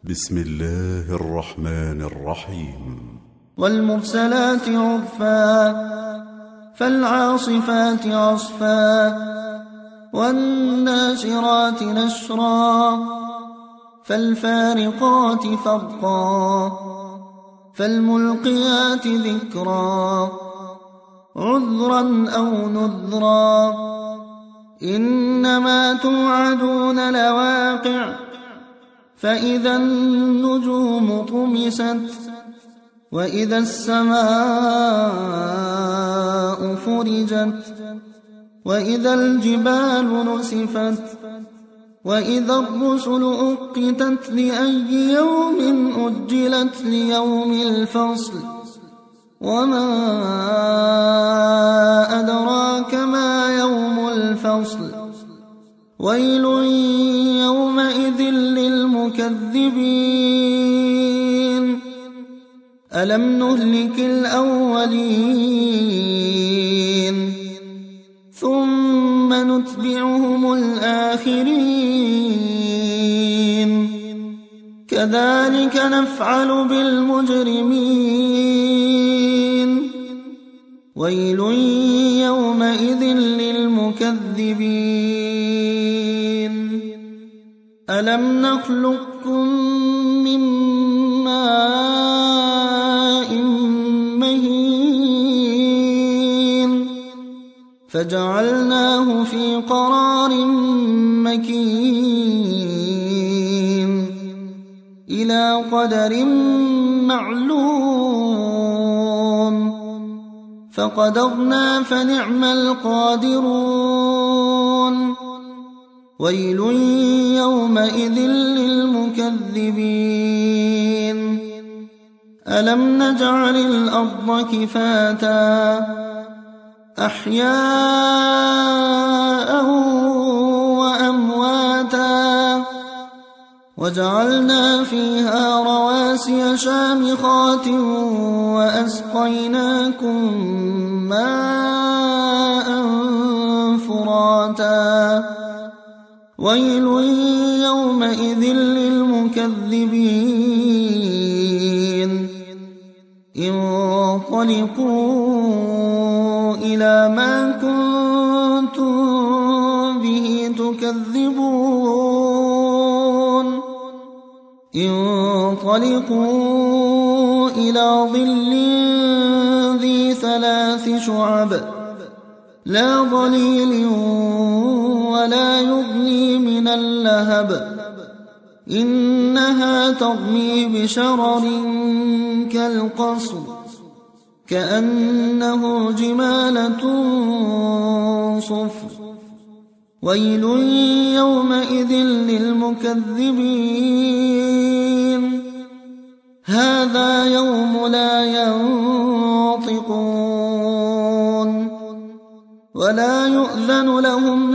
بسم الله الرحمن الرحيم. والمرسلات عرفا فالعاصفات عصفا والناشرات نشرا فالفارقات فرقا فالملقيات ذكرا عذرا أو نذرا إنما توعدون لواقع فإذا النجوم طمست وإذا السماء فرجت وإذا الجبال نسفت وإذا الرسل أقتت لأي يوم أجلت ليوم الفصل وما أدراك ما يوم الفصل ويل يومئذ للمكذبين ألم نهلك الأولين ثم نتبعهم الآخرين كذلك نفعل بالمجرمين ويل يومئذ للمكذبين ألم نخلقكم من ماء مهين فجعلناه في قرار مكين إلى قدر معلوم فقدرنا فنعم القادرون ويل يومئذ للمكذبين ألم نجعل الأرض كفاتا أحياء وأمواتا وجعلنا فيها رواسي شامخات وأسقيناكم ماء فراتا ويل يومئذ للمكذبين انطلقوا إلى ما كنتم به تكذبون انطلقوا إلى ظل ذي 3 شعب لا ظليل ولا يغني من اللهب إنها ترمي بشرر كالقصر كأنه جمالة صفر ويل يومئذ للمكذبين هذا يوم لا ينطقون ولا يؤذن لهم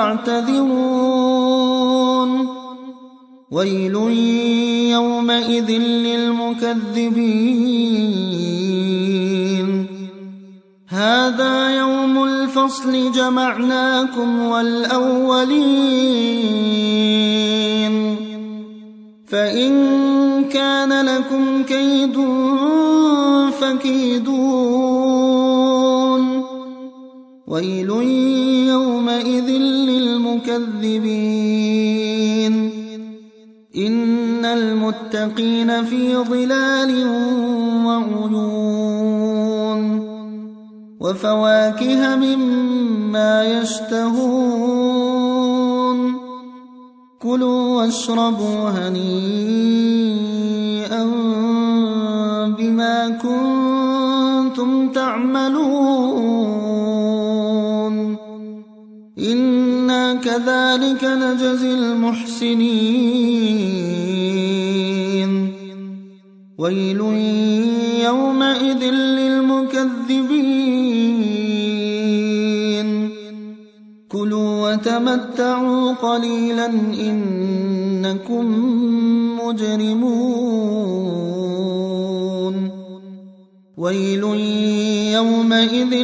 فيعتذرون ويل يومئذ للمكذبين هذا يوم الفصل جمعناكم والأولين فإن كان لكم كيد فكيدون ويل يومئذ للمكذبين إن المتقين في ظلال وعيون وفواكه مما يشتهون كلوا واشربوا هنيئا بما كنتم تعملون إنا كذلك نجزي المحسنين ويل يومئذ للمكذبين كلوا وتمتعوا قليلا إنكم مجرمون ويل يومئذ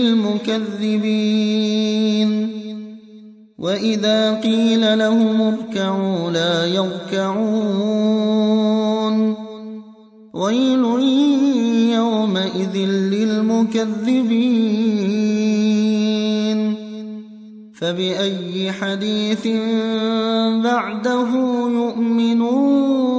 للمكذبين وإذا قيل لهم اركعوا لا يركعون ويل يومئذ للمكذبين فبأي حديث بعده يؤمنون